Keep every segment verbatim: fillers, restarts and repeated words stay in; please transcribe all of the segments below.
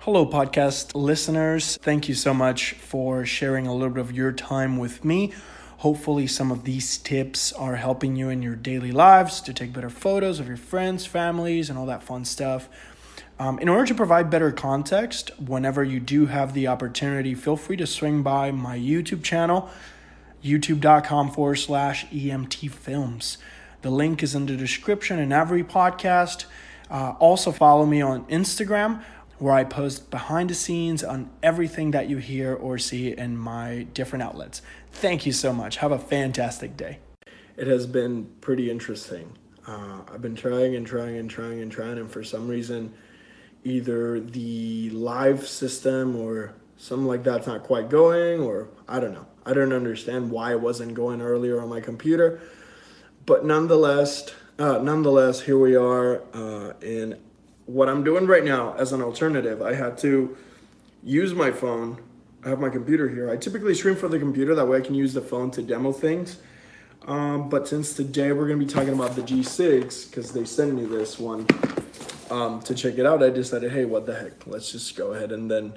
Hello, podcast listeners. Thank you so much for sharing a little bit of your time with me. Hopefully, some of these tips are helping you in your daily lives to take better photos of your friends, families, and all that fun stuff. Um, in order to provide better context, whenever you do have the opportunity, feel free to swing by my YouTube channel, youtube.com forward slash EMT Films. The link is in the description in every podcast. Uh, also, follow me on Instagram, where I post behind the scenes on everything that you hear or see in my different outlets. Thank you so much. Have a fantastic day. It has been pretty interesting. Uh, I've been trying and trying and trying and trying, and for some reason, either the live system or something like that's not quite going, or I don't know. I don't understand why it wasn't going earlier on my computer. But nonetheless, uh, nonetheless, here we are uh, in what I'm doing right now as an alternative. I had to use my phone. I have my computer here. I typically stream from the computer. That way I can use the phone to demo things. Um, but since today we're going to be talking about the G six, because they sent me this one um, to check it out, I decided, hey, what the heck? Let's just go ahead and then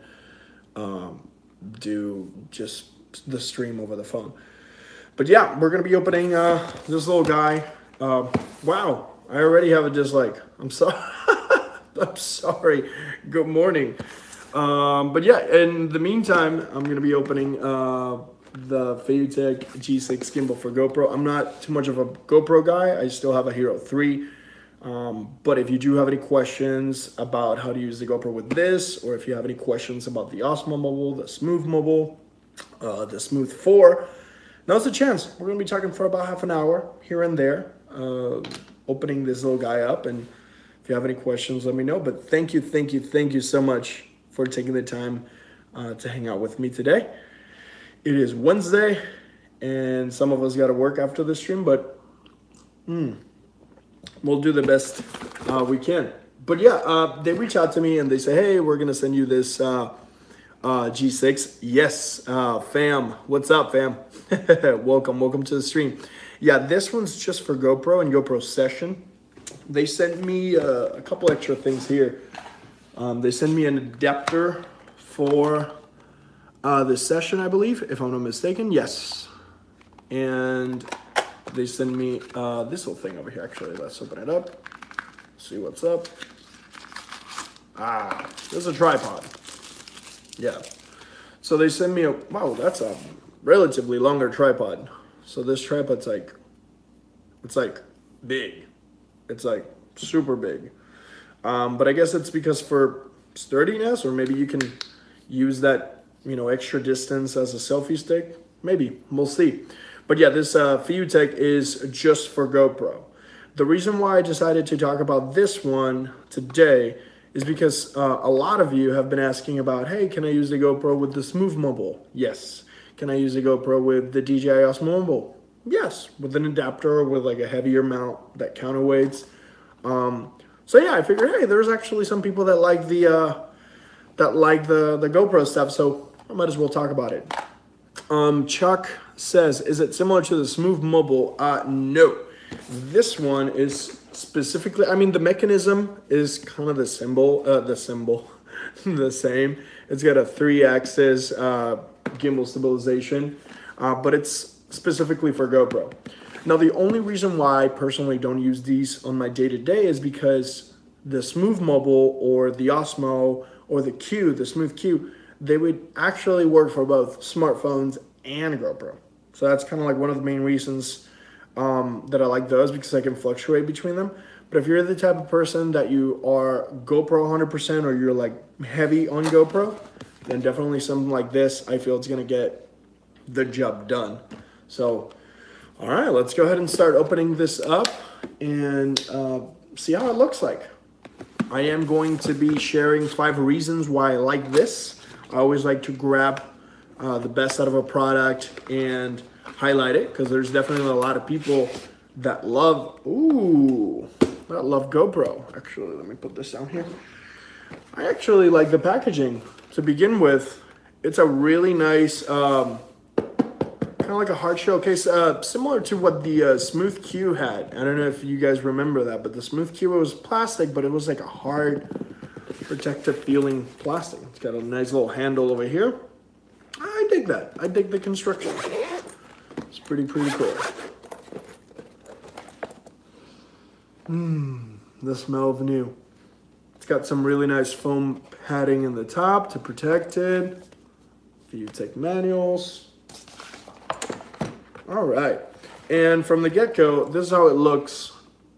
um, do just the stream over the phone. But yeah, we're going to be opening uh, this little guy. Uh, wow, I already have a dislike. I'm sorry. I'm sorry. Good morning. Um, but yeah, in the meantime, I'm going to be opening uh, the Feiyutech G six gimbal for GoPro. I'm not too much of a GoPro guy. I still have a Hero three. Um, but if you do have any questions about how to use the GoPro with this, or if you have any questions about the Osmo Mobile, the Smooth Mobile, uh, the Smooth four, now's the chance. We're going to be talking for about half an hour here and there, uh, opening this little guy up. And if you have any questions, let me know. But thank you, thank you, thank you so much for taking the time uh, to hang out with me today. It is Wednesday, and some of us got to work after the stream, but mm, we'll do the best uh, we can. But yeah, uh, they reach out to me and they say, hey, we're going to send you this uh, uh, G six. Yes, uh, fam. What's up, fam? welcome, welcome to the stream. Yeah, this one's just for GoPro and GoPro Session. They sent me uh, a couple extra things here. Um, they sent me an adapter for uh, the Session, I believe, if I'm not mistaken. Yes. And they sent me uh, this little thing over here. Actually, let's open it up. See what's up. Ah, this is a tripod. Yeah. So they sent me a, wow, that's a relatively longer tripod. So this tripod's like, it's like big. It's like super big. Um, but I guess it's because for sturdiness, or maybe you can use that, you know, extra distance as a selfie stick. Maybe, we'll see. But yeah, this uh, Feiyutech is just for GoPro. The reason why I decided to talk about this one today is because uh, a lot of you have been asking about, hey, can I use the GoPro with the Smooth Mobile? Yes. Can I use the GoPro with the D J I Osmo Mobile? Yes, with an adapter or with like a heavier mount that counterweights. Um, so yeah, I figured, hey, there's actually some people that like the uh, that like the the GoPro stuff, so I might as well talk about it. Um, Chuck says, is it similar to the Smooth Mobile? Uh, no, this one is specifically. I mean, the mechanism is kind of the symbol, uh, the symbol, the same. It's got a three-axis uh, gimbal stabilization, uh, but it's specifically for GoPro. Now, the only reason why I personally don't use these on my day-to-day is because the Smooth Mobile or the Osmo or the Q, the Smooth Q, they would actually work for both smartphones and GoPro. So that's kind of like one of the main reasons um, that I like those, because I can fluctuate between them. But if you're the type of person that you are GoPro one hundred percent, or you're like heavy on GoPro, then definitely something like this, I feel it's going to get the job done. So, all right, let's go ahead and start opening this up and uh, see how it looks like. I am going to be sharing five reasons why I like this. I always like to grab uh, the best out of a product and highlight it, because there's definitely a lot of people that love, ooh, that love GoPro. Actually, let me put this down here. I actually like the packaging. To begin with, it's a really nice, um, kind of like a hard shell case, uh, similar to what the uh, Smooth Q had. I don't know if you guys remember that, but the Smooth Q was plastic, but it was like a hard, protective feeling plastic. It's got a nice little handle over here. I dig that. I dig the construction. It's pretty, pretty cool. Mmm, the smell of new. It's got some really nice foam padding in the top to protect it. FeelTech manuals. All right. And from the get-go, this is how it looks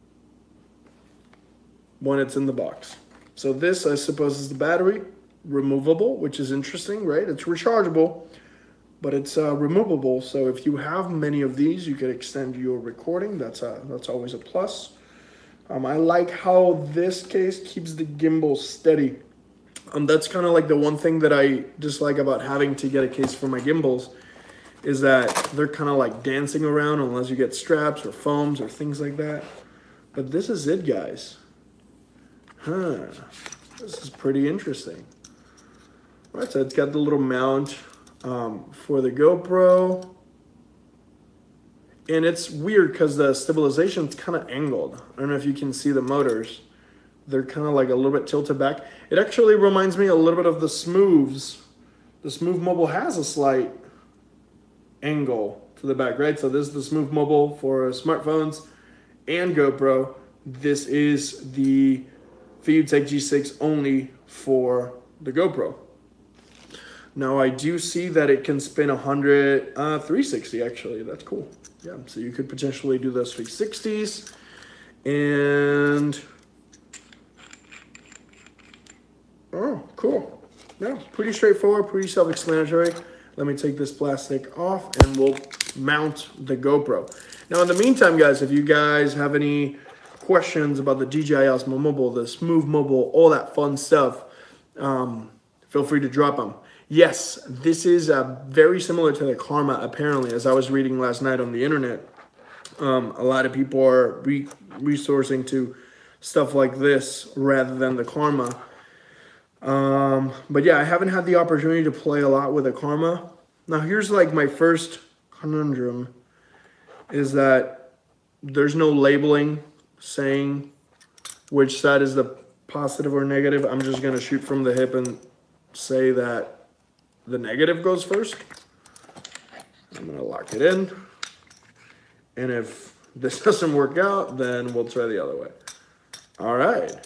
when it's in the box. So this, I suppose, is the battery, removable, which is interesting, right? It's rechargeable, but it's uh, removable. So if you have many of these, you can extend your recording. That's a, that's always a plus. Um, I like how this case keeps the gimbal steady. Um, that's kind of like the one thing that I dislike about having to get a case for my gimbals, is that they're kind of like dancing around unless you get straps or foams or things like that. But this is it, guys. Huh. This is pretty interesting. All right, so it's got the little mount um, for the GoPro. And it's weird because the stabilization's kind of angled. I don't know if you can see the motors. They're kind of like a little bit tilted back. It actually reminds me a little bit of the Smooths. The Smooth Mobile has a slight angle to the back, right? So this is the Smooth Mobile for smartphones and GoPro. This is the FeelTech G six only for the GoPro. Now I do see that it can spin one hundred, uh, three sixty actually. That's cool. Yeah, so you could potentially do those three sixties. And oh, cool. Yeah, pretty straightforward, pretty self-explanatory. Let me take this plastic off and we'll mount the GoPro. Now in the meantime, guys, if you guys have any questions about the D J I Osmo Mobile, the Smooth Mobile, all that fun stuff, um, feel free to drop them. Yes, this is uh, very similar to the Karma, apparently, as I was reading last night on the internet. Um, a lot of people are re resourcing to stuff like this rather than the Karma. Um, but yeah, I haven't had the opportunity to play a lot with the Karma. Now here's like my first conundrum, is that there's no labeling saying which side is the positive or negative. I'm just going to shoot from the hip and say that the negative goes first. I'm going to lock it in. And if this doesn't work out, then we'll try the other way. All right.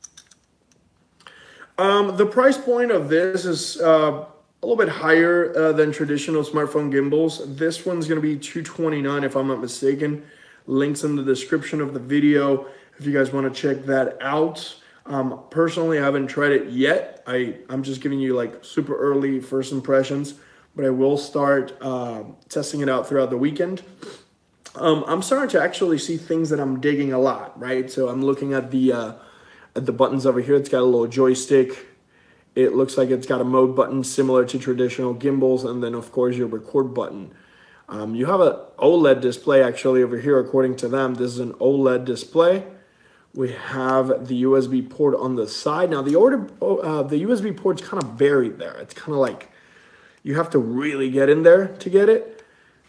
Um, the price point of this is uh, a little bit higher uh, than traditional smartphone gimbals. This one's going to be two twenty-nine if I'm not mistaken. Links in the description of the video if you guys want to check that out. Um, personally, I haven't tried it yet. I, I'm just giving you like super early first impressions, but I will start uh, testing it out throughout the weekend. Um, I'm starting to actually see things that I'm digging a lot, right? So I'm looking at the, uh, at the buttons over here. It's got a little joystick. It looks like it's got a mode button similar to traditional gimbals, and then of course your record button. Um, you have an OLED display actually over here, according to them. This is an OLED display. We have the U S B port on the side. Now the order, uh, the U S B port's kind of buried there. It's kind of like you have to really get in there to get it.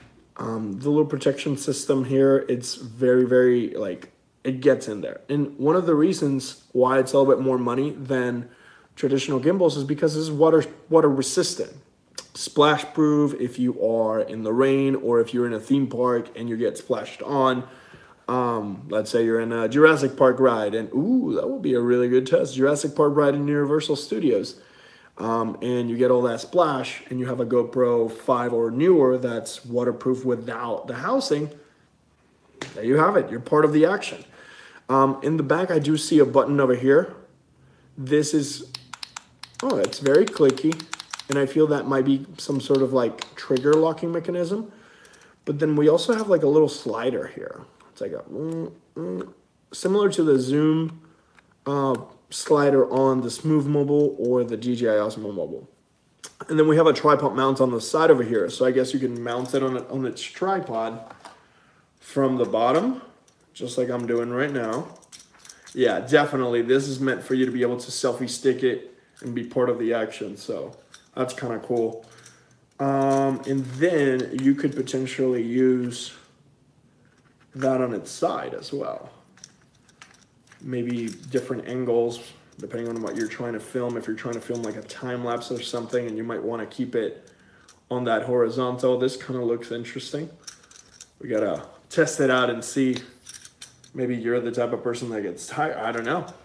Um, the little protection system here, it's very, very like it gets in there. And one of the reasons why it's a little bit more money than traditional gimbals is because this is water water resistant, splash proof. If you are in the rain or if you're in a theme park and you get splashed on. Um, let's say you're in a Jurassic Park ride, and ooh, that would be a really good test. Jurassic Park ride in Universal Studios. Um, and you get all that splash, and you have a GoPro five or newer that's waterproof without the housing. There you have it. You're part of the action. Um, in the back, I do see a button over here. This is, oh, it's very clicky, and I feel that might be some sort of like trigger locking mechanism. But then we also have like a little slider here. It's like a, mm, mm, similar to the zoom uh, slider on the Smooth Mobile or the D J I Osmo Mobile. And then we have a tripod mount on the side over here. So I guess you can mount it on, it, on its tripod from the bottom, just like I'm doing right now. Yeah, definitely. This is meant for you to be able to selfie stick it and be part of the action. So that's kind of cool. Um, and then you could potentially use that on its side as well. Maybe different angles depending on what you're trying to film. If you're trying to film like a time lapse or something and you might want to keep it on that horizontal, this kind of looks interesting. We gotta test it out and see. Maybe you're the type of person that gets tired. I don't know.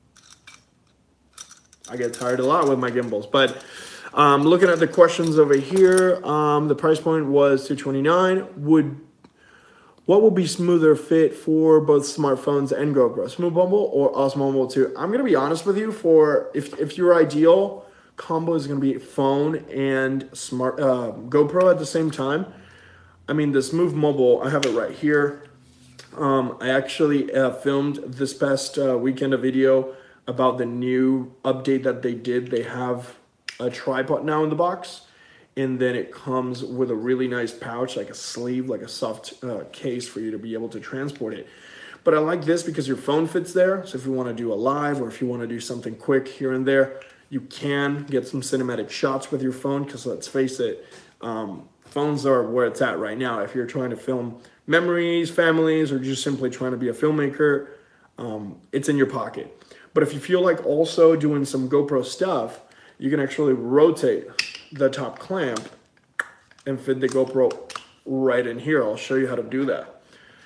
I get tired a lot with my gimbals. But um, looking at the questions over here, um, the price point was two twenty-nine. Would what will be smoother fit for both smartphones and GoPro? Smooth Mobile or Osmo Mobile two? I'm gonna be honest with you. For if if your ideal combo is gonna be phone and smart uh, GoPro at the same time, I mean the Smooth Mobile. I have it right here. Um, I actually uh, filmed this past uh, weekend a video about the new update that they did. They have a tripod now in the box, and then it comes with a really nice pouch, like a sleeve, like a soft uh, case for you to be able to transport it. But I like this because your phone fits there. So if you want to do a live or if you want to do something quick here and there, you can get some cinematic shots with your phone, because let's face it, um, phones are where it's at right now. If you're trying to film memories, families, or just simply trying to be a filmmaker, um, it's in your pocket. But if you feel like also doing some GoPro stuff, you can actually rotate the top clamp and fit the GoPro right in here. I'll show you how to do that.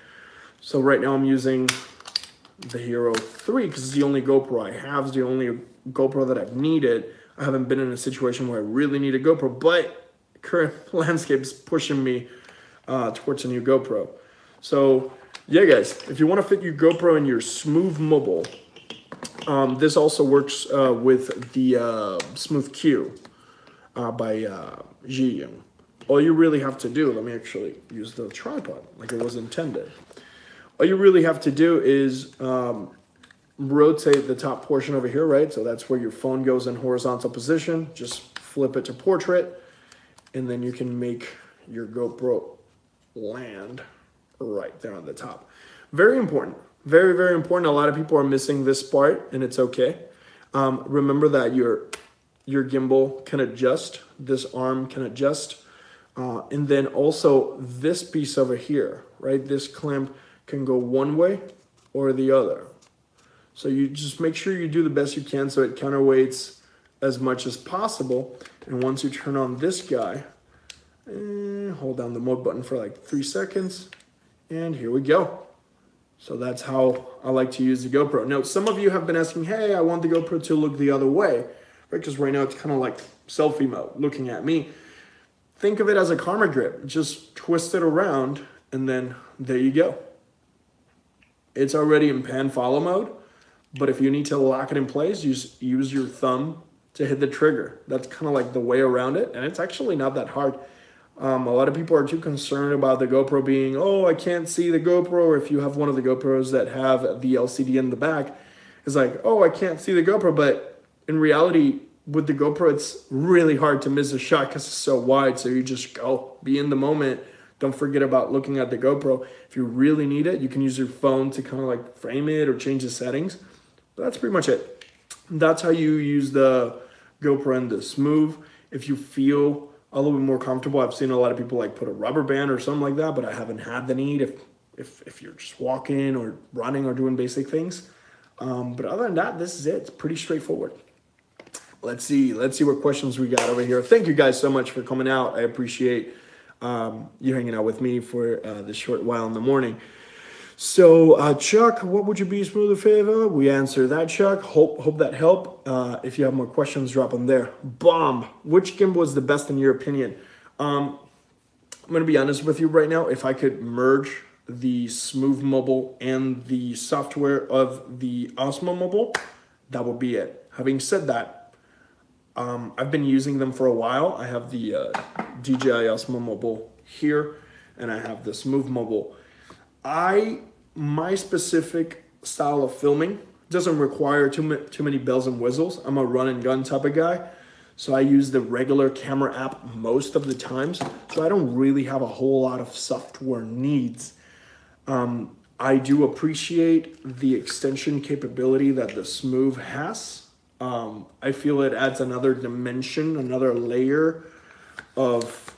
So right now I'm using the Hero three because it's the only GoPro I have. It's the only GoPro that I've needed. I haven't been in a situation where I really need a GoPro, but current landscape is pushing me uh, towards a new GoPro. So yeah, guys, if you want to fit your GoPro in your Smooth Mobile, um, this also works uh, with the uh, Smooth Q uh, by uh, Zhiyun. All you really have to do, let me actually use the tripod like it was intended. All you really have to do is um, rotate the top portion over here, right? So that's where your phone goes in horizontal position. Just flip it to portrait, and then you can make your GoPro land right there on the top. Very important. Very, very important. A lot of people are missing this part, and it's okay. Um, remember that your, your gimbal can adjust. This arm can adjust. Uh, and then also this piece over here, right? This clamp can go one way or the other. So you just make sure you do the best you can so it counterweights as much as possible. And once you turn on this guy, eh, hold down the mode button for like three seconds, and here we go. So that's how I like to use the GoPro. Now, some of you have been asking, hey, I want the GoPro to look the other way, right? Because right now it's kind of like selfie mode, looking at me. Think of it as a camera grip. Just twist it around, and then there you go. It's already in pan follow mode, but if you need to lock it in place, use, use your thumb to hit the trigger. That's kind of like the way around it, and it's actually not that hard. Um, a lot of people are too concerned about the GoPro being, oh, I can't see the GoPro, or if you have one of the GoPros that have the L C D in the back, it's like, oh, I can't see the GoPro, but in reality, with the GoPro, it's really hard to miss a shot because it's so wide, so you just go, be in the moment. Don't forget about looking at the GoPro. If you really need it, you can use your phone to kind of like frame it or change the settings. But that's pretty much it. That's how you use the GoPro and the Smooth. If you feel a little bit more comfortable, I've seen a lot of people like put a rubber band or something like that, but I haven't had the need if if, if you're just walking or running or doing basic things. Um, but other than that, this is it. It's pretty straightforward. Let's see. Let's see what questions we got over here. Thank you guys so much for coming out. I appreciate um, you hanging out with me for uh, this short while in the morning. So, uh, Chuck, what would you be smoother favor? We answer that, Chuck. Hope hope that helped. Uh, if you have more questions, drop them there. Bomb. Which gimbal is the best in your opinion? Um, I'm going to be honest with you right now. If I could merge the Smooth Mobile and the software of the Osmo Mobile, that would be it. Having said that, um, I've been using them for a while. I have the uh, D J I Osmo Mobile here, and I have the Smooth Mobile. I, my specific style of filming doesn't require too, too many bells and whistles. I'm a run and gun type of guy. So I use the regular camera app most of the times. So I don't really have a whole lot of software needs. Um, I do appreciate the extension capability that the Smooth has. Um, I feel it adds another dimension, another layer of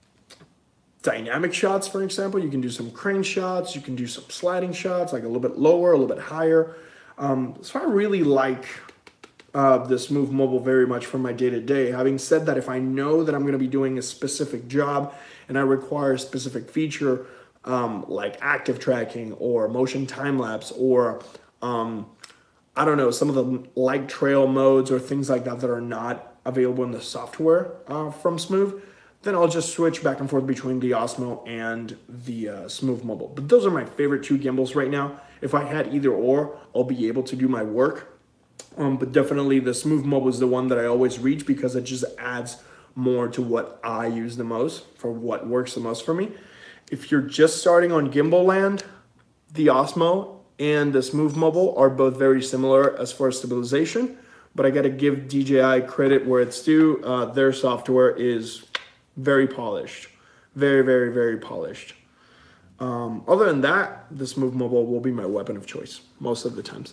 dynamic shots, for example. You can do some crane shots, you can do some sliding shots, like a little bit lower, a little bit higher. Um, so I really like uh, the Smooth Mobile very much for my day-to-day. Having said that, if I know that I'm going to be doing a specific job and I require a specific feature, um, like active tracking or motion time-lapse or um, I don't know, some of the light trail modes or things like that that are not available in the software uh, from Smooth, then I'll just switch back and forth between the Osmo and the uh, Smooth Mobile. But those are my favorite two gimbals right now. If I had either or, I'll be able to do my work. Um, but definitely the Smooth Mobile is the one that I always reach because it just adds more to what I use the most, for what works the most for me. If you're just starting on gimbal land, the Osmo and the Smooth Mobile are both very similar as far as stabilization, but I got to give D J I credit where it's due. Uh, their software is very polished, very, very, very polished. Um, other than that, the Smooth Mobile will be my weapon of choice most of the times.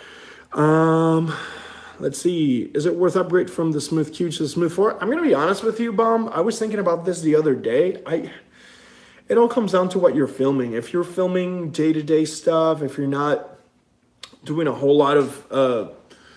Um, let's see. Is it worth upgrade from the Smooth Q to the Smooth four? I'm going to be honest with you, Bomb. I was thinking about this the other day. I... It all comes down to what you're filming. If you're filming day-to-day stuff, if you're not doing a whole lot of uh,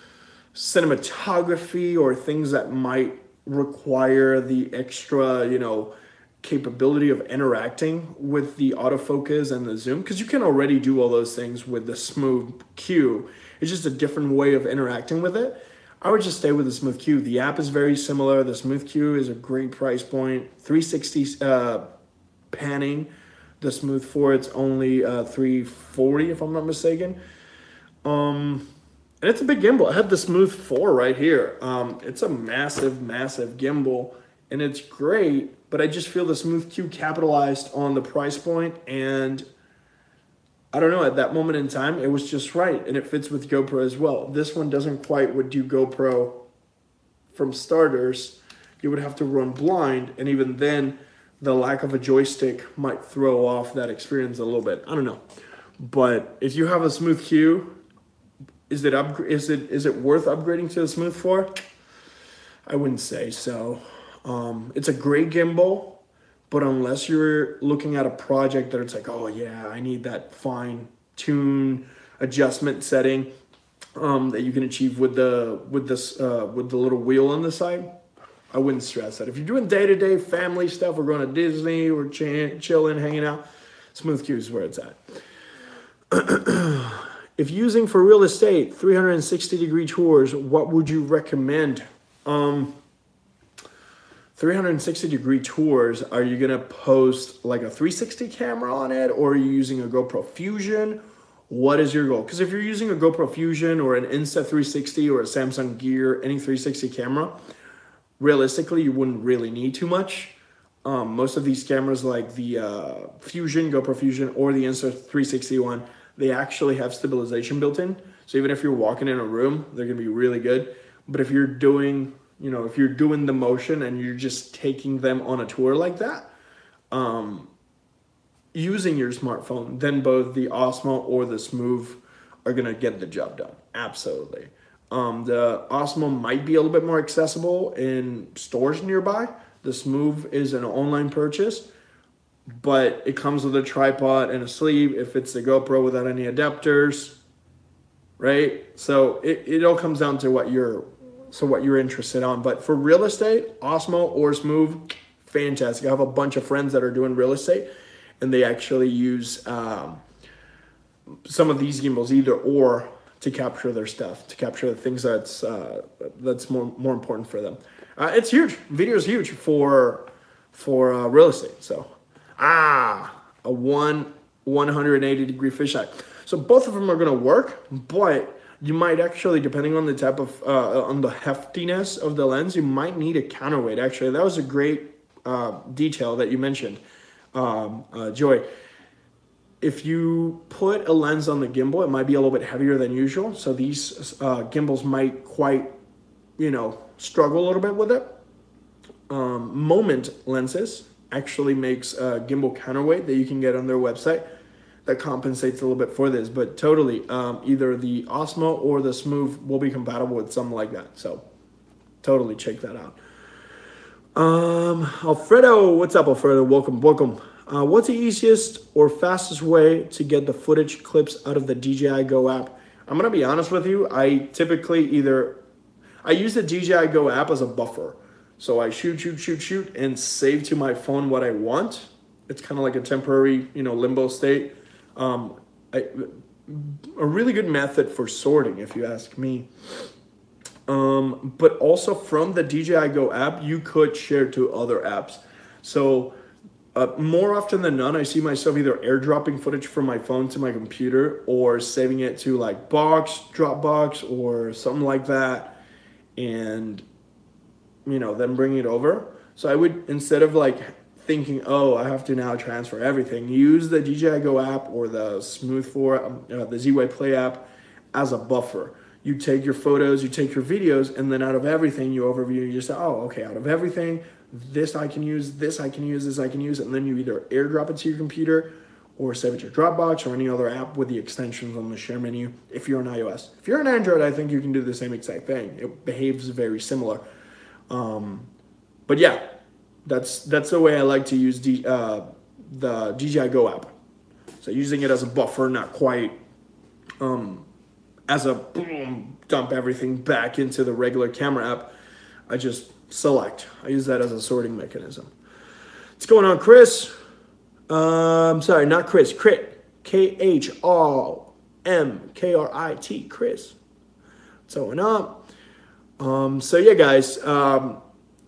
cinematography or things that might require the extra, you know, capability of interacting with the autofocus and the zoom, because you can already do all those things with the Smooth Q. It's just a different way of interacting with it. I would just stay with the Smooth Q. The app is very similar. The Smooth Q is a great price point. three sixty uh, panning. The Smooth four, it's only uh, three forty if I'm not mistaken. Um, and it's a big gimbal. I have the Smooth four right here. Um, it's a massive, massive gimbal, and it's great, but I just feel the Smooth Q capitalized on the price point, and I don't know, at that moment in time, it was just right, and it fits with GoPro as well. This one doesn't quite would do GoPro from starters. You would have to run blind, and even then, the lack of a joystick might throw off that experience a little bit. I don't know. But if you have a Smooth Q, is it up, is it is it worth upgrading to the Smooth four? I wouldn't say so. Um, it's a great gimbal, but unless you're looking at a project that it's like, oh yeah, I need that fine tune adjustment setting um, that you can achieve with the with this uh, with the little wheel on the side, I wouldn't stress that. If you're doing day-to-day family stuff, we're going to Disney, we're ch chilling, hanging out, Smooth Q is where it's at. If using for real estate, three hundred sixty degree tours, what would you recommend? Um, three hundred sixty degree tours, are you going to post like a three sixty camera on it, or are you using a GoPro Fusion? What is your goal? Because if you're using a GoPro Fusion or an Insta three sixty or a Samsung Gear, any three sixty camera, realistically, you wouldn't really need too much. Um, most of these cameras like the uh, Fusion, GoPro Fusion, or the Insta three sixty one, they actually have stabilization built in. So even if you're walking in a room, they're gonna be really good. But if you're doing, you know, if you're doing the motion and you're just taking them on a tour like that, um, using your smartphone, then both the Osmo or the Smooth are gonna get the job done. Absolutely. Um, the Osmo might be a little bit more accessible in stores nearby. The Smooth is an online purchase, but it comes with a tripod and a sleeve if it's the GoPro without any adapters, right? So it, it all comes down to what you're so what you're interested on. But for real estate, Osmo or Smooth, fantastic. I have a bunch of friends that are doing real estate, and they actually use um, some of these gimbals, either or, to capture their stuff, to capture the things that's uh, that's more more important for them. Uh, it's huge. Video is huge for for uh, real estate. So ah, a one one hundred eighty degree fisheye. So both of them are gonna work, but you might actually, depending on the type of uh, on the heftiness of the lens, you might need a counterweight. Actually, that was a great uh, detail that you mentioned, um, uh, Joy. If you put a lens on the gimbal, it might be a little bit heavier than usual. So these uh, gimbals might quite, you know, struggle a little bit with it. Um, Moment lenses actually makes a gimbal counterweight that you can get on their website that compensates a little bit for this. But totally, um, either the Osmo or the Smooth will be compatible with something like that. So totally check that out. Um, Alfredo, what's up, Alfredo? Welcome, welcome. Uh, what's the easiest or fastest way to get the footage clips out of the D J I Go app? I'm going to be honest with you. I typically either I use the D J I Go app as a buffer. So I shoot, shoot, shoot, shoot, and save to my phone what I want. It's kind of like a temporary, you know, limbo state. Um, I, a really good method for sorting, if you ask me. Um, but also from the D J I Go app, you could share to other apps. So uh, more often than not, I see myself either airdropping footage from my phone to my computer or saving it to like Box, Dropbox, or something like that. And, you know, then bring it over. So I would, instead of like thinking, oh, I have to now transfer everything, use the D J I Go app or the Smooth four, um, uh, the Z-Wave Play app as a buffer. You take your photos, you take your videos, and then out of everything you overview, you just say, oh, okay, out of everything, this I can use, this I can use, this I can use, and then you either airdrop it to your computer or save it to Dropbox or any other app with the extensions on the share menu if you're on iOS. If you're on Android, I think you can do the same exact thing. It behaves very similar. Um, but yeah, that's that's the way I like to use D, uh, the D J I Go app. So using it as a buffer, not quite um, as a boom, dump everything back into the regular camera app. I just select. I use that as a sorting mechanism. What's going on, Chris? Um, sorry, not Chris. Crit. K H R M K R I T. Chris. What's going on? Um, so yeah, guys. Um,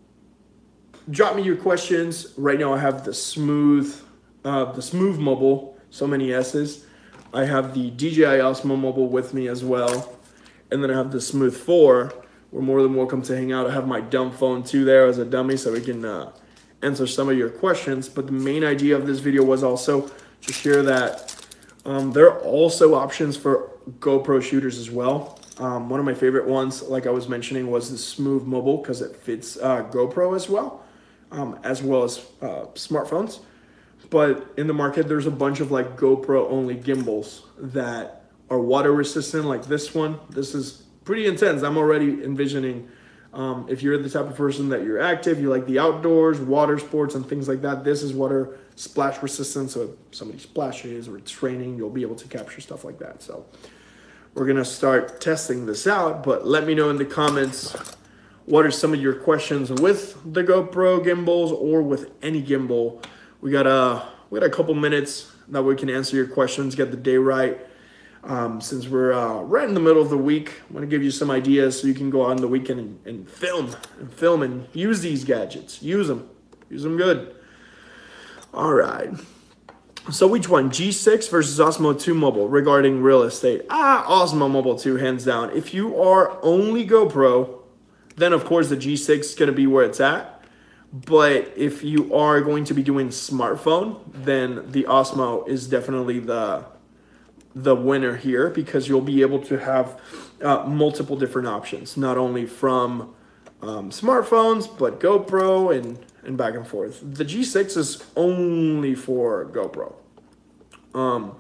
drop me your questions. Right now, I have the smooth, uh, the smooth mobile. So many S's. I have the D J I Osmo mobile with me as well, and then I have the Smooth four. We're more than welcome to hang out. I have my dumb phone too there as a dummy, so we can uh, answer some of your questions. But the main idea of this video was also to share that um, there are also options for GoPro shooters as well. Um, one of my favorite ones, like I was mentioning, was the Smooth Mobile because it fits uh, GoPro as well, um, as well as uh, smartphones. But in the market, there's a bunch of like GoPro only gimbals that are water resistant, like this one. This is pretty intense. I'm already envisioning um, if you're the type of person that you're active, you like the outdoors, water sports, and things like that. This is water splash resistant, so if somebody splashes or it's raining, you'll be able to capture stuff like that. So we're gonna start testing this out, but let me know in the comments what are some of your questions with the GoPro gimbals or with any gimbal. We got a we got a couple minutes that we can answer your questions, get the day right. Um, since we're uh, right in the middle of the week, I'm gonna give you some ideas so you can go out on the weekend and, and film and film and use these gadgets. Use them, use them good. All right. So which one, G six versus Osmo two Mobile regarding real estate? Ah, Osmo Mobile two, hands down. If you are only GoPro, then of course the G six is gonna be where it's at. But if you are going to be doing smartphone, then the Osmo is definitely the the winner here because you'll be able to have uh, multiple different options, not only from um, smartphones, but GoPro and, and back and forth. The G six is only for GoPro. Um,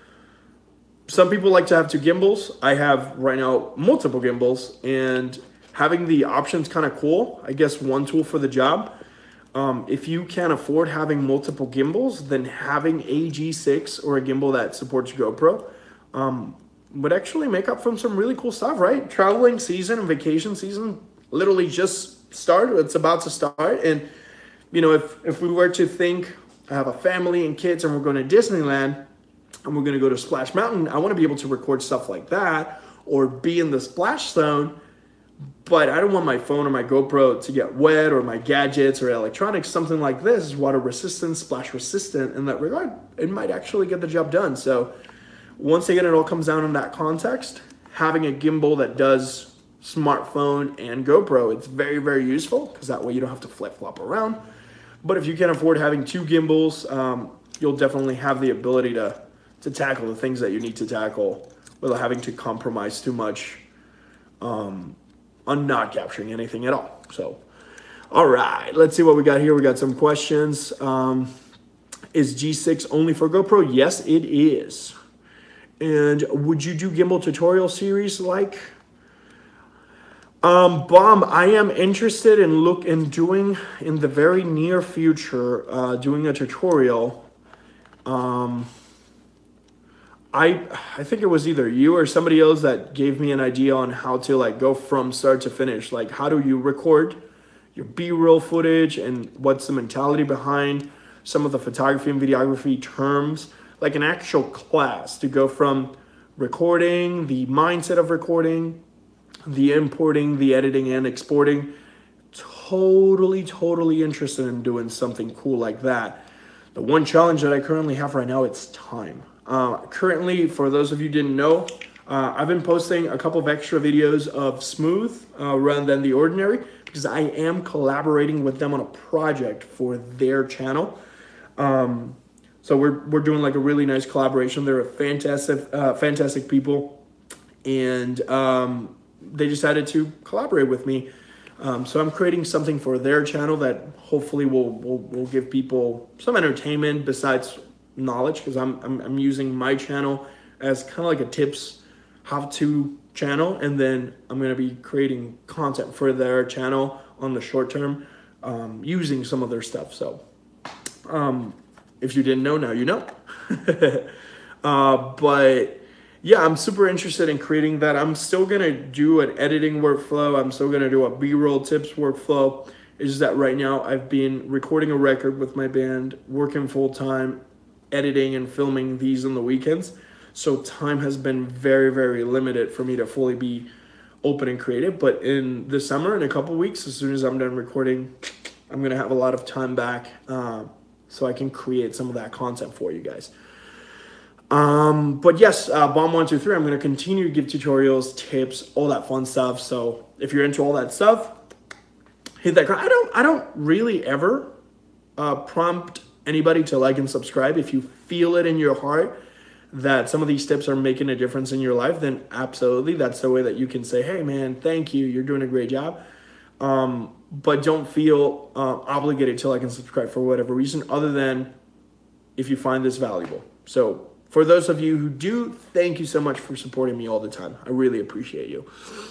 some people like to have two gimbals. I have right now multiple gimbals, and having the options kind of cool. I guess one tool for the job. Um, if you can't afford having multiple gimbals, then having a G six or a gimbal that supports GoPro um, would actually make up from some really cool stuff, right? Traveling season and vacation season literally just started. It's about to start. And, you know, if, if we were to think, I have a family and kids and we're going to Disneyland and we're going to go to Splash Mountain, I want to be able to record stuff like that or be in the splash zone. But I don't want my phone or my GoPro to get wet or my gadgets or electronics. Something like this is water resistant, splash resistant. In that regard, it might actually get the job done. So once again, it all comes down in that context. Having a gimbal that does smartphone and GoPro, it's very, very useful because that way you don't have to flip-flop around. But if you can't afford having two gimbals, um, you'll definitely have the ability to, to tackle the things that you need to tackle without having to compromise too much um, on not capturing anything at all. So, all right, let's see what we got here. We got some questions. Um, is G six only for GoPro? Yes, it is. And would you do gimbal tutorial series like? Um, Bomb, I am interested in look in doing in the very near future, uh, doing a tutorial. Um, I I think it was either you or somebody else that gave me an idea on how to like go from start to finish. Like how do you record your B-roll footage and what's the mentality behind some of the photography and videography terms, like an actual class to go from recording, the mindset of recording, the importing, the editing and exporting. Totally, totally interested in doing something cool like that. The one challenge that I currently have right now, it's time. Uh, currently, for those of you who didn't know, uh, I've been posting a couple of extra videos of Smooth uh, rather than The Ordinary because I am collaborating with them on a project for their channel. Um, so we're, we're doing like a really nice collaboration. They're a fantastic, uh, fantastic people, and um, they decided to collaborate with me. Um, so I'm creating something for their channel that hopefully will will, will give people some entertainment besides knowledge, because I'm, I'm I'm using my channel as kind of like a tips how-to channel, and then I'm going to be creating content for their channel on the short term um, using some of their stuff. So um, if you didn't know, now you know. uh, but yeah, I'm super interested in creating that. I'm still going to do an editing workflow. I'm still going to do a B-roll tips workflow. It's just that right now I've been recording a record with my band, working full-time, editing and filming these on the weekends. So time has been very, very limited for me to fully be open and creative. But in the summer, in a couple weeks, as soon as I'm done recording, I'm going to have a lot of time back uh, so I can create some of that content for you guys. Um, but yes, uh, Bomb one two three, I'm going to continue to give tutorials, tips, all that fun stuff. So if you're into all that stuff, hit that. I don't, I don't really ever uh, prompt anybody to like and subscribe. If you feel it in your heart that some of these tips are making a difference in your life, then absolutely, that's the way that you can say, hey man, thank you, you're doing a great job. Um, but don't feel uh, obligated to like and subscribe for whatever reason other than if you find this valuable. So for those of you who do, thank you so much for supporting me all the time. I really appreciate you.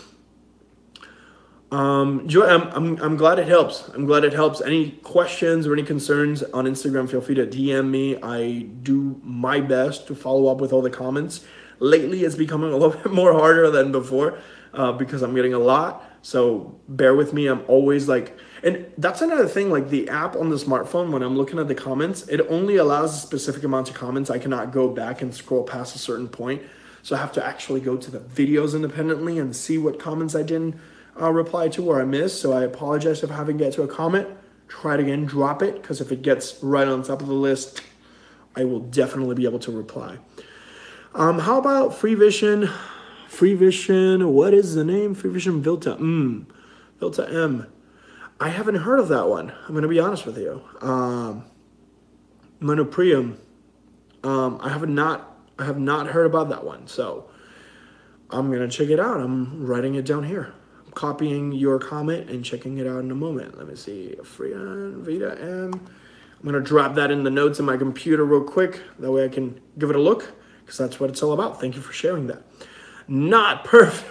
Um, Joy, I'm, I'm, I'm glad it helps. I'm glad it helps. Any questions or any concerns on Instagram, feel free to D M me. I do my best to follow up with all the comments. Lately, it's becoming a little bit more harder than before uh, because I'm getting a lot. So bear with me. I'm always like, and that's another thing, like the app on the smartphone, when I'm looking at the comments, it only allows a specific amount of comments. I cannot go back and scroll past a certain point. So I have to actually go to the videos independently and see what comments I didn't uh, reply to or I missed. So I apologize if I haven't get to a comment. Try it again, drop it, because if it gets right on top of the list, I will definitely be able to reply. Um, how about Free Vision? Free Vision, what is the name? Free Vision Vilta. Mm, Vilta M. I haven't heard of that one. I'm going to be honest with you. Um, Monoprium. Um, I have not. I have not heard about that one. So I'm going to check it out. I'm writing it down here. I'm copying your comment and checking it out in a moment. Let me see. Freon Vita M. I'm going to drop that in the notes in my computer real quick. That way I can give it a look, because that's what it's all about. Thank you for sharing that. Not perfect.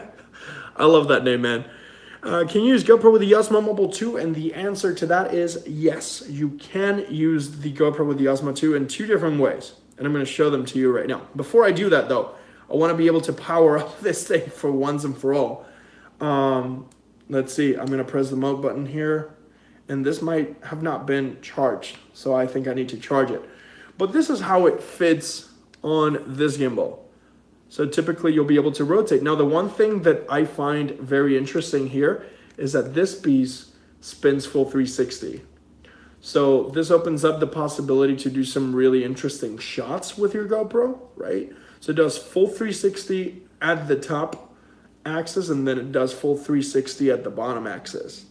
I love that name, man. Uh, can you use GoPro with the Osmo Mobile two? And the answer to that is yes. You can use the GoPro with the Osmo two in two different ways. And I'm going to show them to you right now. Before I do that, though, I want to be able to power up this thing for once and for all. Um, let's see. I'm going to press the mode button here. And this might have not been charged, so I think I need to charge it. But this is how it fits on this gimbal. So typically you'll be able to rotate. Now the one thing that I find very interesting here is that this piece spins full three sixty. So this opens up the possibility to do some really interesting shots with your GoPro, right? So it does full three sixty at the top axis, and then it does full three sixty at the bottom axis.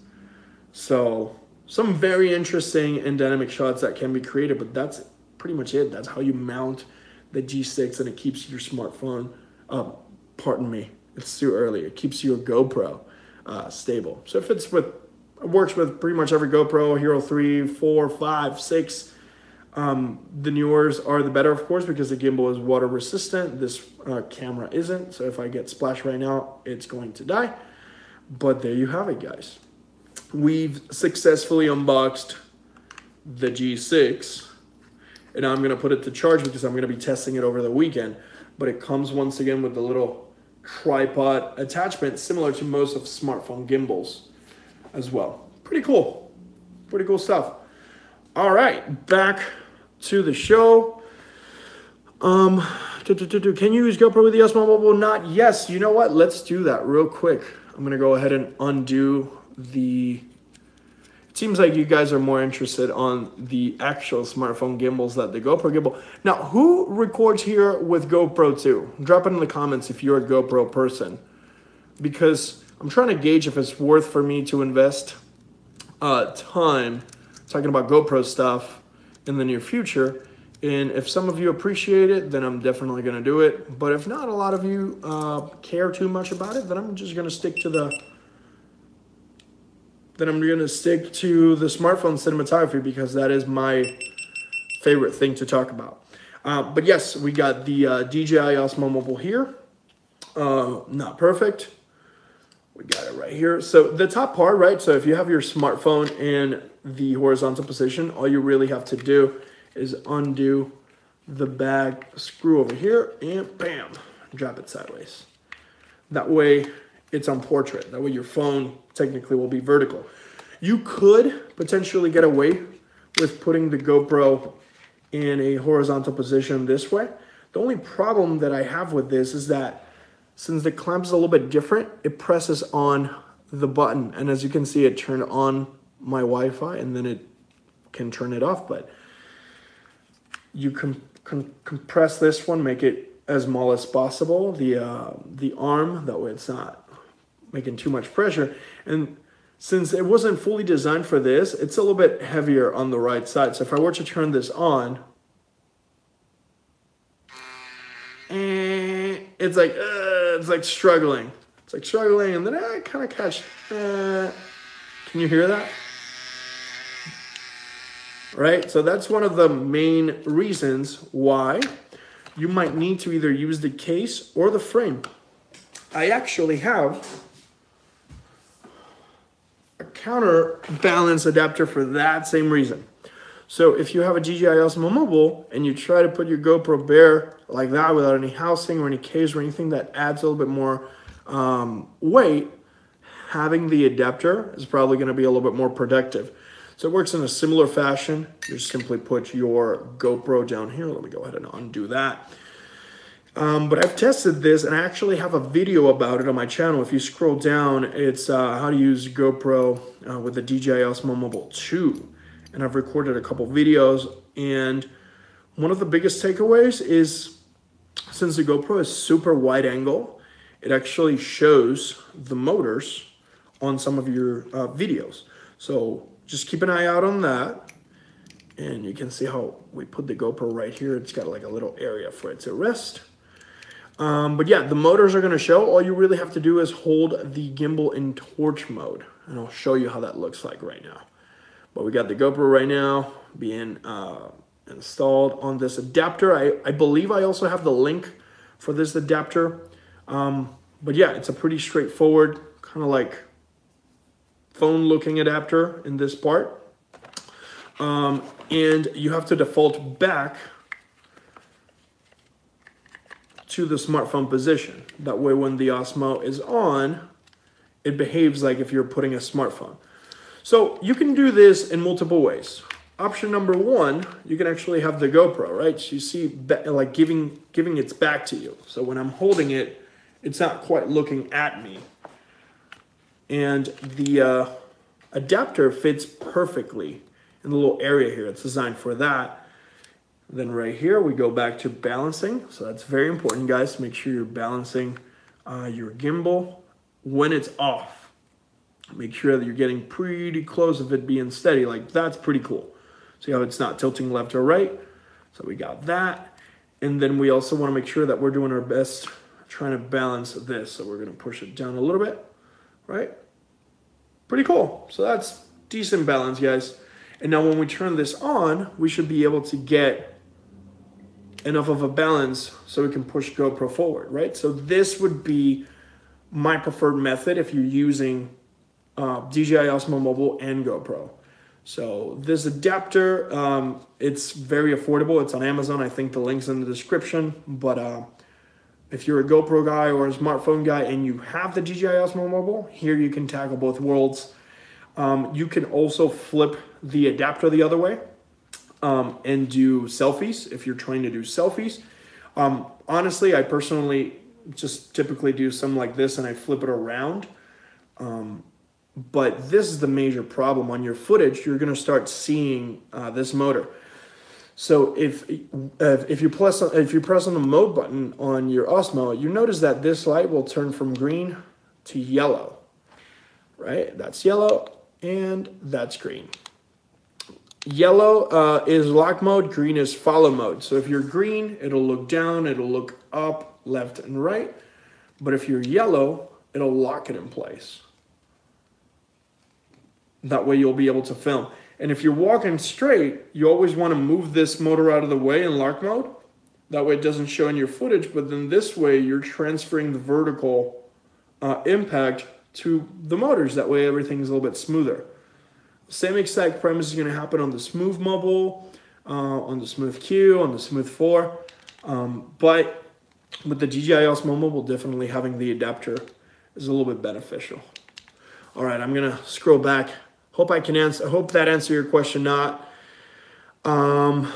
So some very interesting and dynamic shots that can be created, but that's pretty much it. That's how you mount the G six, and it keeps your smartphone, uh, pardon me, it's too early. It keeps your GoPro uh, stable. So if it's with, it works with pretty much every GoPro, Hero three, four, five, six. Um, the newers are the better, of course, because the gimbal is water resistant. This uh, camera isn't. So if I get splashed right now, it's going to die. But there you have it, guys. We've successfully unboxed the G six. And now I'm going to put it to charge because I'm going to be testing it over the weekend. But it comes once again with the little tripod attachment, similar to most of smartphone gimbals as well. Pretty cool. Pretty cool stuff. All right, back to the show. Um, do, do, do, do. Can you use GoPro with the Osmo Mobile? Not yes. You know what? Let's do that real quick. I'm going to go ahead and undo the... It seems like you guys are more interested on the actual smartphone gimbals than the GoPro gimbal. Now, who records here with GoPro too? Drop it in the comments if you're a GoPro person. Because I'm trying to gauge if it's worth for me to invest uh, time talking about GoPro stuff in the near future. And if some of you appreciate it, then I'm definitely going to do it. But if not, a lot of you uh, care too much about it, then I'm just going to stick to the... Then I'm going to stick to the smartphone cinematography because that is my favorite thing to talk about. Uh, but yes, we got the uh, D J I Osmo Mobile here. Uh, not perfect. We got it right here. So the top part, right? So if you have your smartphone in the horizontal position, all you really have to do is undo the bag screw over here and bam, drop it sideways. That way it's on portrait. That way your phone technically will be vertical. You could potentially get away with putting the GoPro in a horizontal position this way. The only problem that I have with this is that since the clamp is a little bit different, it presses on the button. And as you can see, it turned on my Wi-Fi and then it can turn it off. But you can com compress this one, make it as small as possible, the, uh, the arm, that way it's not making too much pressure. And since it wasn't fully designed for this, it's a little bit heavier on the right side. So if I were to turn this on, it's like, uh, it's like struggling. It's like struggling, and then I kind of catch, uh, can you hear that? Right, so that's one of the main reasons why you might need to either use the case or the frame. I actually have a counterbalance adapter for that same reason. So if you have a D J I Osmo Mobile and you try to put your GoPro bare like that without any housing or any case or anything that adds a little bit more um, weight, having the adapter is probably going to be a little bit more productive. So it works in a similar fashion. You just simply put your GoPro down here. Let me go ahead and undo that. Um, but I've tested this and I actually have a video about it on my channel. If you scroll down, it's uh, how to use GoPro uh, with the D J I Osmo Mobile two. And I've recorded a couple videos. And one of the biggest takeaways is since the GoPro is super wide angle, it actually shows the motors on some of your uh, videos. So just keep an eye out on that. And you can see how we put the GoPro right here. It's got like a little area for it to rest. Um, but yeah, the motors are going to show. All you really have to do is hold the gimbal in torch mode. And I'll show you how that looks like right now. But we got the GoPro right now being uh, installed on this adapter. I, I believe I also have the link for this adapter. Um, but yeah, it's a pretty straightforward kind of like phone looking adapter in this part. Um, and you have to default back to the smartphone position. That way when the Osmo is on, it behaves like if you're putting a smartphone. So you can do this in multiple ways. Option number one, you can actually have the GoPro, right? So you see like giving, giving its back to you. So when I'm holding it, it's not quite looking at me. And the uh, adapter fits perfectly in the little area here. It's designed for that. Then right here, we go back to balancing. So that's very important, guys. Make sure you're balancing uh, your gimbal when it's off. Make sure that you're getting pretty close of it being steady. Like that's pretty cool. See how it's not tilting left or right? So we got that. And then we also want to make sure that we're doing our best trying to balance this. So we're going to push it down a little bit, right? Pretty cool. So that's decent balance, guys. And now when we turn this on, we should be able to get enough of a balance so we can push GoPro forward, right? So this would be my preferred method if you're using uh, D J I Osmo Mobile and GoPro. So this adapter, um, it's very affordable. It's on Amazon. I think the link's in the description. But uh, if you're a GoPro guy or a smartphone guy and you have the D J I Osmo Mobile, here you can tackle both worlds. Um, you can also flip the adapter the other way um, and do selfies if you're trying to do selfies. Um, honestly, I personally just typically do something like this and I flip it around. Um, but this is the major problem. On your footage, you're going to start seeing uh, this motor. So if uh, if you press if you press on the mode button on your Osmo, you notice that this light will turn from green to yellow. Right? That's yellow and that's green. Yellow uh, is lock mode, green is follow mode. So if you're green, it'll look down, it'll look up, left, and right. But if you're yellow, it'll lock it in place. That way you'll be able to film. And if you're walking straight, you always want to move this motor out of the way in lock mode. That way it doesn't show in your footage, but then this way you're transferring the vertical uh, impact to the motors. That way everything's a little bit smoother. Same exact premise is going to happen on the Smooth Mobile, uh, on the Smooth Q, on the Smooth four. Um, but with the D J I Osmo Mobile, definitely having the adapter is a little bit beneficial. All right, I'm going to scroll back. Hope I can answer. I hope that answered your question. Not. Um,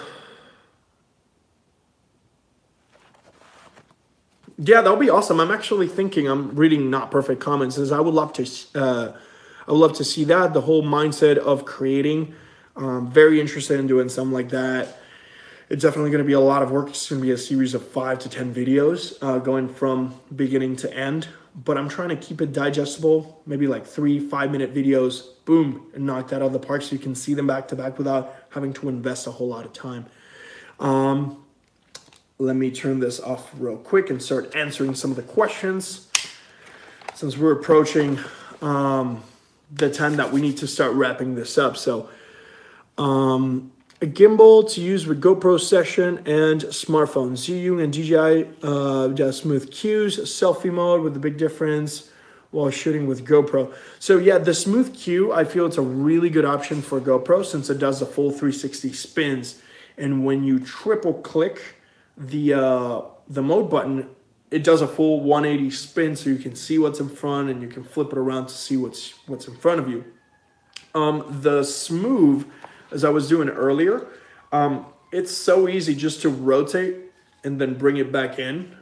yeah, that'll be awesome. I'm actually thinking. I'm reading Not Perfect Comments. Says I would love to. Uh, I would love to see that. The whole mindset of creating. Um, very interested in doing something like that. It's definitely going to be a lot of work. It's going to be a series of five to ten videos uh, going from beginning to end. But I'm trying to keep it digestible, maybe like three, five minute videos, boom, and knock that out of the park so you can see them back to back without having to invest a whole lot of time. Um, let me turn this off real quick and start answering some of the questions. Since we're approaching um, the time that we need to start wrapping this up. So um, a gimbal to use with GoPro Session and smartphone. Zhiyun and D J I uh, Smooth Qs, selfie mode with the big difference while shooting with GoPro. So yeah, the Smooth Q, I feel it's a really good option for GoPro since it does the full three sixty spins. And when you triple click the uh, the mode button, it does a full one eighty spin so you can see what's in front and you can flip it around to see what's what's in front of you. Um, the Smooth, as I was doing earlier, um, it's so easy just to rotate and then bring it back in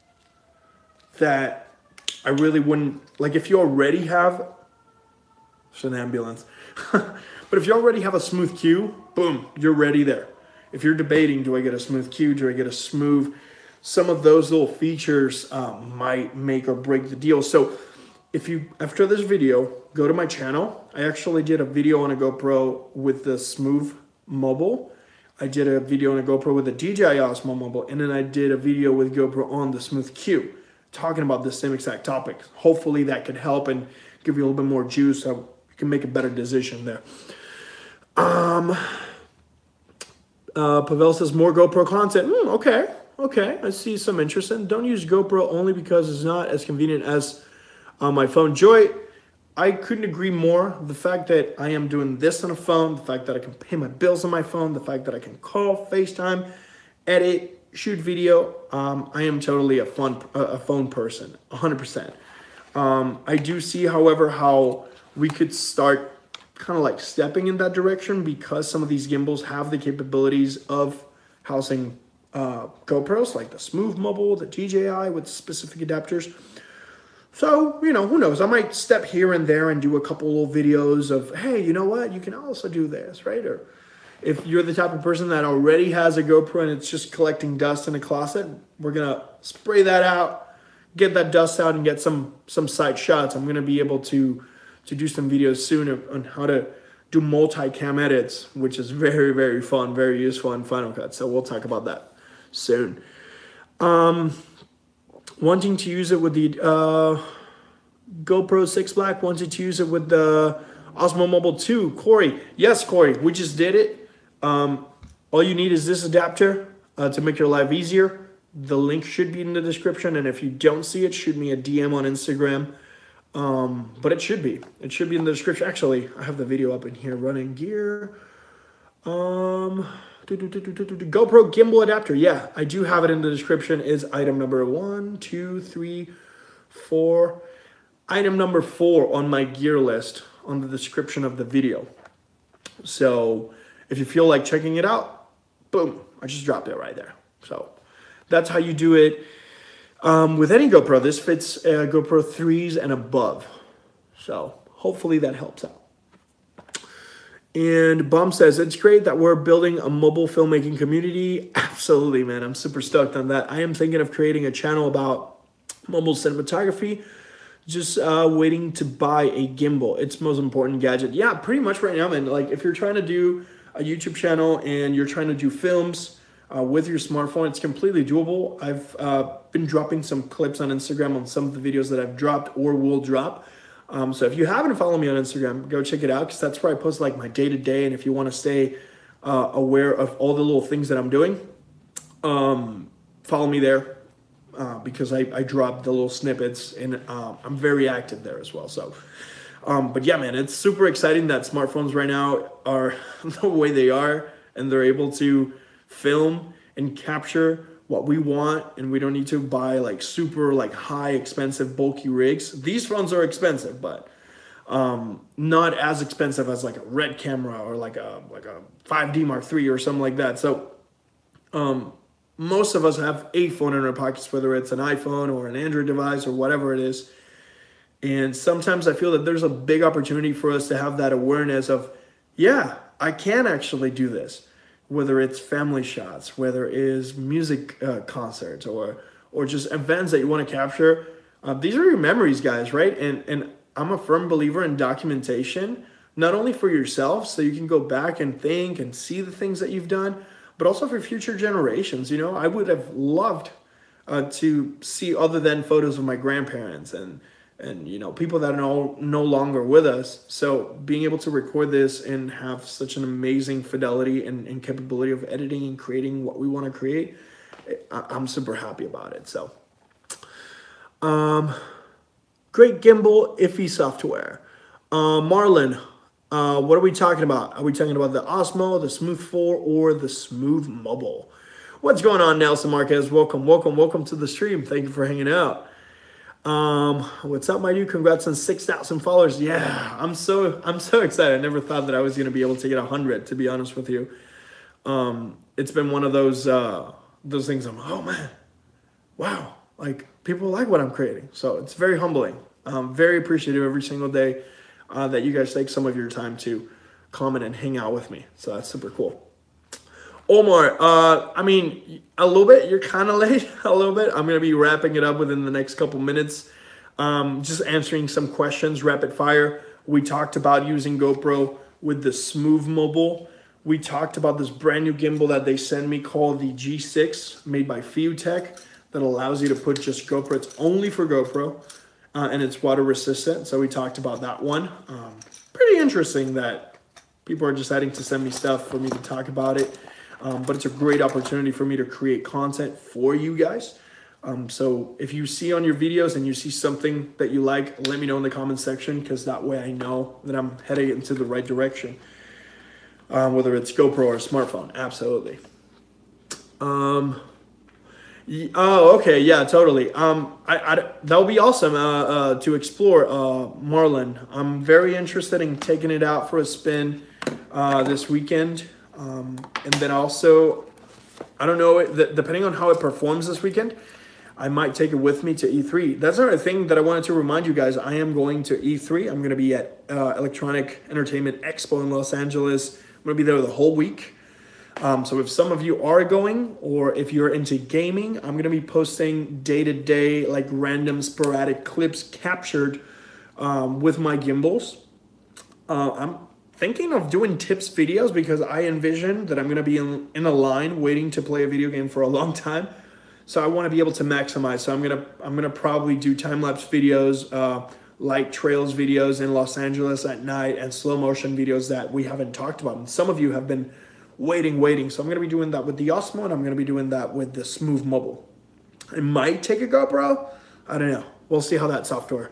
that I really wouldn't, like if you already have, it's an ambulance, but if you already have a Smooth Q, boom, you're ready there. If you're debating, do I get a Smooth Q, do I get a Smooth, some of those little features um, might make or break the deal. So if you, after this video, go to my channel. I actually did a video on a GoPro with the Smooth Mobile. I did a video on a GoPro with the D J I Osmo Mobile. And then I did a video with GoPro on the Smooth Q, talking about the same exact topic. Hopefully that could help and give you a little bit more juice so you can make a better decision there. Um, uh, Pavel says more GoPro content. Mm, okay, okay. I see some interest in. Don't use GoPro only because it's not as convenient as on my phone. Joy, I couldn't agree more. The fact that I am doing this on a phone, the fact that I can pay my bills on my phone, the fact that I can call, FaceTime, edit, shoot video. Um, I am totally a fun, a phone person, one hundred percent. Um, I do see, however, how we could start kind of like stepping in that direction because some of these gimbals have the capabilities of housing uh, GoPros, like the Smooth Mobile, the D J I with specific adapters. So, you know, who knows? I might step here and there and do a couple little videos of, hey, you know what? You can also do this, right? Or if you're the type of person that already has a GoPro and it's just collecting dust in a closet, we're going to spray that out, get that dust out and get some some side shots. I'm going to be able to, to do some videos soon on how to do multi-cam edits, which is very, very fun, very useful in Final Cut. So we'll talk about that soon. Um... Wanting to use it with the uh, GoPro six Black, wanted to use it with the Osmo Mobile two. Corey, yes, Corey, we just did it. Um, all you need is this adapter uh, to make your life easier. The link should be in the description, and if you don't see it, shoot me a D M on Instagram. Um, but it should be. It should be in the description. Actually, I have the video up in here running gear. Um, GoPro gimbal adapter. Yeah, I do have it in the description. Is item number one, two, three, four. Item number four on my gear list on the description of the video. So if you feel like checking it out, boom, I just dropped it right there. So that's how you do it. Um, with any GoPro, this fits uh, GoPro threes and above. So hopefully that helps out. And Bum says, it's great that we're building a mobile filmmaking community. Absolutely, man. I'm super stoked on that. I am thinking of creating a channel about mobile cinematography. Just uh, waiting to buy a gimbal. It's the most important gadget. Yeah, pretty much right now, man. Like if you're trying to do a YouTube channel and you're trying to do films, Uh, with your smartphone, it's completely doable. I've uh, been dropping some clips on Instagram on some of the videos that I've dropped or will drop. Um, so if you haven't followed me on Instagram, go check it out because that's where I post like my day-to-day. And if you want to stay uh, aware of all the little things that I'm doing, um, follow me there uh, because I, I drop the little snippets and uh, I'm very active there as well. So, um, but yeah, man, it's super exciting that smartphones right now are the way they are and they're able to film and capture what we want, and we don't need to buy like super like high expensive bulky rigs. These phones are expensive, but um not as expensive as like a Red camera or like a like a five D Mark three or something like that. So um most of us have a phone in our pockets, whether it's an iPhone or an Android device or whatever it is. And sometimes I feel that there's a big opportunity for us to have that awareness of, yeah, I can actually do this. Whether it's family shots, whether it is music uh, concerts or or just events that you want to capture. Uh, these are your memories, guys, right? And and I'm a firm believer in documentation, not only for yourself, so you can go back and think and see the things that you've done, but also for future generations. You know, I would have loved uh, to see other than photos of my grandparents and and you know people that are no, no longer with us. So being able to record this and have such an amazing fidelity and, and capability of editing and creating what we want to create, I, I'm super happy about it. So um great gimbal, iffy software. uh Marlon, uh what are we talking about? Are we talking about the Osmo, the Smooth four, or the Smooth Mobile? What's going on, Nelson Marquez? Welcome, welcome, welcome to the stream. Thank you for hanging out. Um, what's up, my dude? Congrats on six thousand followers. Yeah, I'm so, I'm so excited. I never thought that I was going to be able to get a hundred, to be honest with you. Um, it's been one of those, uh, those things. I'm, oh man, wow. Like people like what I'm creating. So it's very humbling. I'm very appreciative every single day, uh, that you guys take some of your time to comment and hang out with me. So that's super cool. Omar, uh, I mean, a little bit. You're kind of late, a little bit. I'm going to be wrapping it up within the next couple minutes. Um, just answering some questions, rapid fire. We talked about using GoPro with the Smooth Mobile. We talked about this brand new gimbal that they sent me called the G six, made by FeuTech, that allows you to put just GoPro. It's only for GoPro, uh, and it's water resistant. So we talked about that one. Um, pretty interesting that people are deciding to send me stuff for me to talk about it. Um, but it's a great opportunity for me to create content for you guys. Um, so if you see on your videos and you see something that you like, let me know in the comment section, because that way I know that I'm heading into the right direction. Um, whether it's GoPro or smartphone, absolutely. Um, oh, okay, yeah, totally. Um, I, I, that would be awesome uh, uh, to explore, uh, Marlon. I'm very interested in taking it out for a spin uh, this weekend. Um, and then also, I don't know, depending on how it performs this weekend, I might take it with me to E three. That's another thing that I wanted to remind you guys. I am going to E three. I'm going to be at uh, Electronic Entertainment Expo in Los Angeles. I'm going to be there the whole week. Um, so if some of you are going, or if you're into gaming, I'm going to be posting day-to-day, like random sporadic clips captured um, with my gimbals. Uh, I'm thinking of doing tips videos because I envision that I'm going to be in, in a line waiting to play a video game for a long time. So I want to be able to maximize. So I'm going to I'm going to probably do time-lapse videos, uh, light trails videos in Los Angeles at night, and slow motion videos that we haven't talked about. And some of you have been waiting, waiting. So I'm going to be doing that with the Osmo, and I'm going to be doing that with the Smooth Mobile. I might take a GoPro. I don't know. We'll see how that software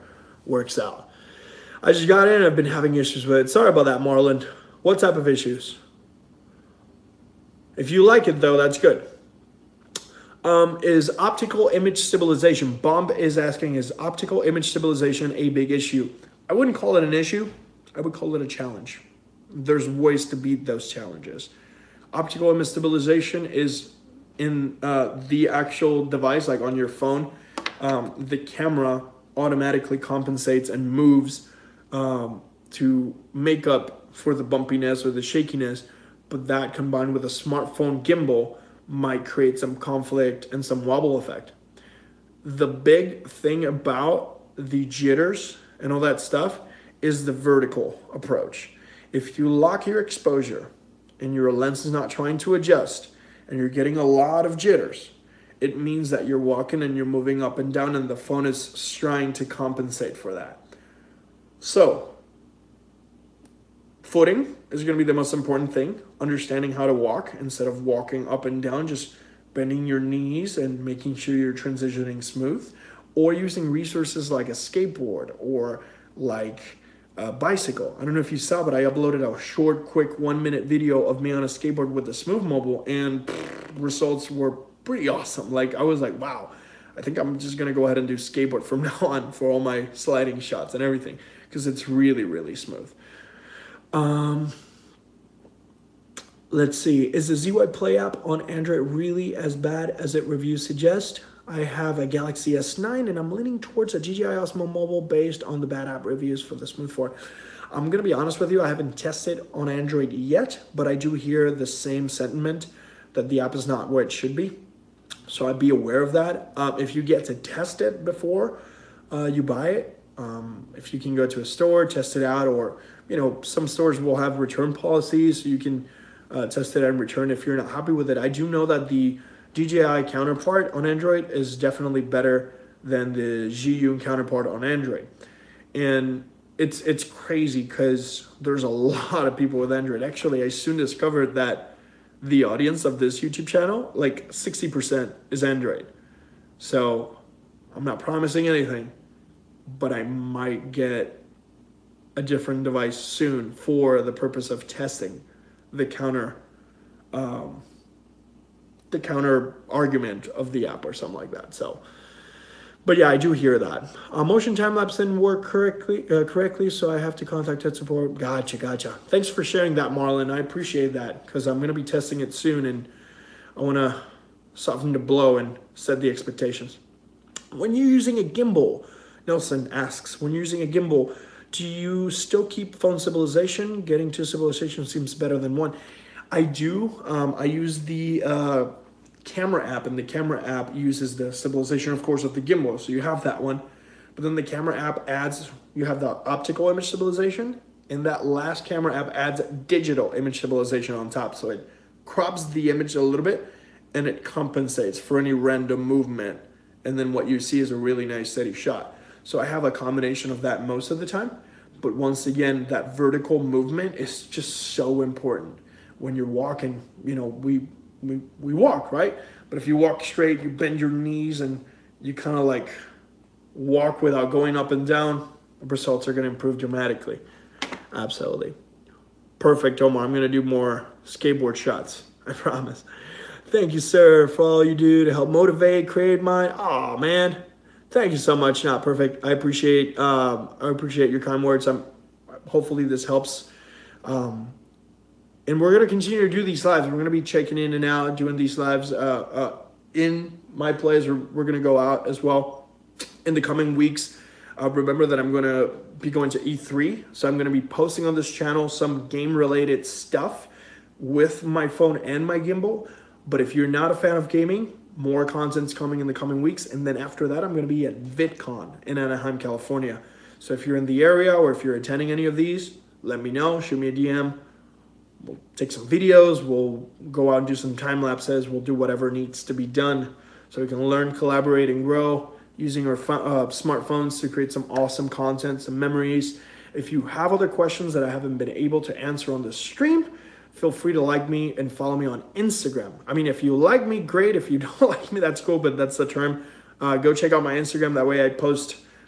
works out. I just got in. I've been having issues with it. Sorry about that, Marlon. What type of issues? If you like it, though, that's good. Um, is optical image stabilization. Bomb is asking, is optical image stabilization a big issue? I wouldn't call it an issue. I would call it a challenge. There's ways to beat those challenges. Optical image stabilization is in uh, the actual device, like on your phone. Um, the camera automatically compensates and moves um, to make up for the bumpiness or the shakiness, but that combined with a smartphone gimbal might create some conflict and some wobble effect. The big thing about the jitters and all that stuff is the vertical approach. If you lock your exposure and your lens is not trying to adjust and you're getting a lot of jitters, it means that you're walking and you're moving up and down and the phone is trying to compensate for that. So, footing is going to be the most important thing. Understanding how to walk instead of walking up and down, just bending your knees and making sure you're transitioning smooth, or using resources like a skateboard or like a bicycle. I don't know if you saw, but I uploaded a short, quick one minute video of me on a skateboard with the Smooth Mobile, and pff, results were pretty awesome. Like, I was like, wow, I think I'm just going to go ahead and do skateboard from now on for all my sliding shots and everything, because it's really, really smooth. Um, let's see. Is the Z Y Play app on Android really as bad as it reviews suggest? I have a Galaxy S nine and I'm leaning towards a D J I Osmo Mobile based on the bad app reviews for the Smooth four. I'm going to be honest with you, I haven't tested on Android yet, but I do hear the same sentiment that the app is not where it should be. So I'd be aware of that. Um, if you get to test it before uh, you buy it, um, if you can go to a store, test it out, or you know, some stores will have return policies, so you can uh, test it and return if you're not happy with it. I do know that the D J I counterpart on Android is definitely better than the Zhiyun counterpart on Android. And it's it's crazy because there's a lot of people with Android. Actually, I soon discovered that the audience of this YouTube channel, like sixty percent is Android. So I'm not promising anything, but I might get a different device soon for the purpose of testing the counter um, the counter argument of the app or something like that. So, but yeah, I do hear that. Uh, motion time lapse didn't work correctly, uh, correctly, so I have to contact tech support. Gotcha, gotcha. Thanks for sharing that, Marlon. I appreciate that because I'm going to be testing it soon and I want to soften the blow and set the expectations. When you're using a gimbal, Nelson asks, when you're using a gimbal, do you still keep phone stabilization? Getting two stabilization seems better than one. I do. Um, I use the uh, camera app, and the camera app uses the stabilization, of course, of the gimbal. So you have that one. But then the camera app adds, you have the optical image stabilization, and that last camera app adds digital image stabilization on top. So it crops the image a little bit, and it compensates for any random movement. And then what you see is a really nice steady shot. So I have a combination of that most of the time. But once again, that vertical movement is just so important. When you're walking, you know, we, we, we walk, right? But if you walk straight, you bend your knees and you kind of like walk without going up and down, the results are going to improve dramatically. Absolutely. Perfect, Omar. I'm going to do more skateboard shots. I promise. Thank you, sir, for all you do to help motivate, create mind. Oh, man. Thank you so much. Not perfect. I appreciate um, I appreciate your kind words. I'm hopefully this helps. Um, and we're gonna continue to do these lives. We're gonna be checking in and out, doing these lives uh, uh, in my plays. We're, we're gonna go out as well in the coming weeks. Uh, remember that I'm gonna be going to E three, so I'm gonna be posting on this channel some game-related stuff with my phone and my gimbal. But if you're not a fan of gaming, more content's coming in the coming weeks. And then after that, I'm going to be at VidCon in Anaheim, California. So if you're in the area or if you're attending any of these, let me know. Shoot me a D M. We'll take some videos. We'll go out and do some time lapses. We'll do whatever needs to be done so we can learn, collaborate, and grow using our uh, smartphones to create some awesome content, some memories. If you have other questions that I haven't been able to answer on this stream, feel free to like me and follow me on Instagram. I mean, if you like me, great. If you don't like me, that's cool, but that's the term. Uh, go check out my Instagram. That way I post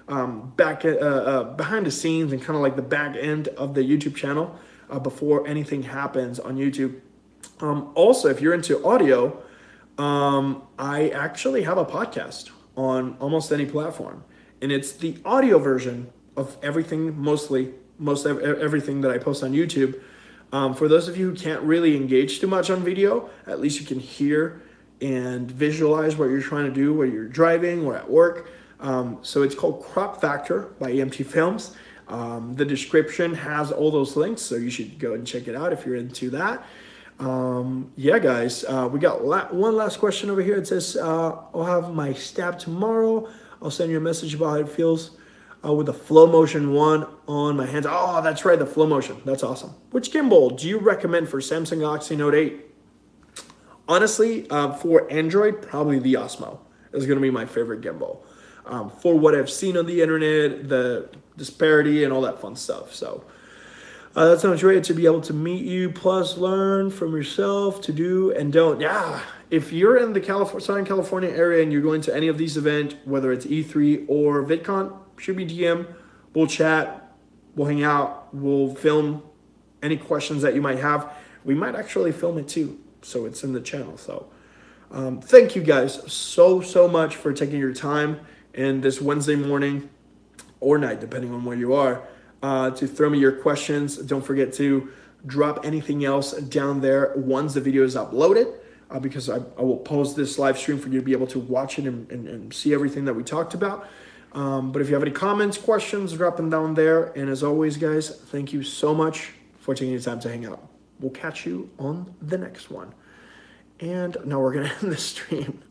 um, back uh, uh, behind the scenes and kind of like the back end of the YouTube channel uh, before anything happens on YouTube. Um, also, if you're into audio, um, I actually have a podcast on almost any platform, and it's the audio version of everything, mostly most ev- everything that I post on YouTube. Um, for those of you who can't really engage too much on video, at least you can hear and visualize what you're trying to do, whether you're driving or at work. Um, so it's called Crop Factor by E M T Films. Um, the description has all those links, so you should go and check it out if you're into that. Um, yeah, guys, uh, we got la- one last question over here. It says, uh, I'll have my stab tomorrow. I'll send you a message about how it feels uh, with the Flow Motion one on my hands. Oh, that's right, the Flow Motion. That's awesome. Which gimbal do you recommend for Samsung Galaxy Note eight? Honestly, uh, for Android, probably the Osmo is going to be my favorite gimbal. Um, for what I've seen on the internet, the disparity and all that fun stuff. So uh, that sounds great to be able to meet you, plus learn from yourself to do and don't. Yeah, if you're in the California, Southern California area and you're going to any of these events, whether it's E three or VidCon, shoot me D M. We'll chat. We'll hang out. We'll film any questions that you might have. We might actually film it too, so it's in the channel. So um, thank you guys so, so much for taking your time in this Wednesday morning or night, depending on where you are, uh, to throw me your questions. Don't forget to drop anything else down there once the video is uploaded, uh, because I, I will post this live stream for you to be able to watch it and, and, and see everything that we talked about. Um, but if you have any comments, questions, drop them down there. And as always, guys, thank you so much for taking the time to hang out. We'll catch you on the next one. And now we're going to end the stream.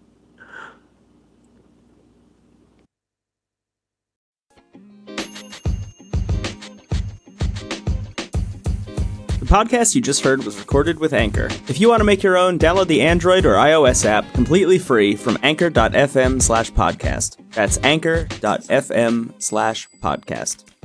The podcast you just heard was recorded with Anchor. If you want to make your own, download the Android or iOS app completely free from anchor.fm slash podcast. That's anchor.fm slash podcast.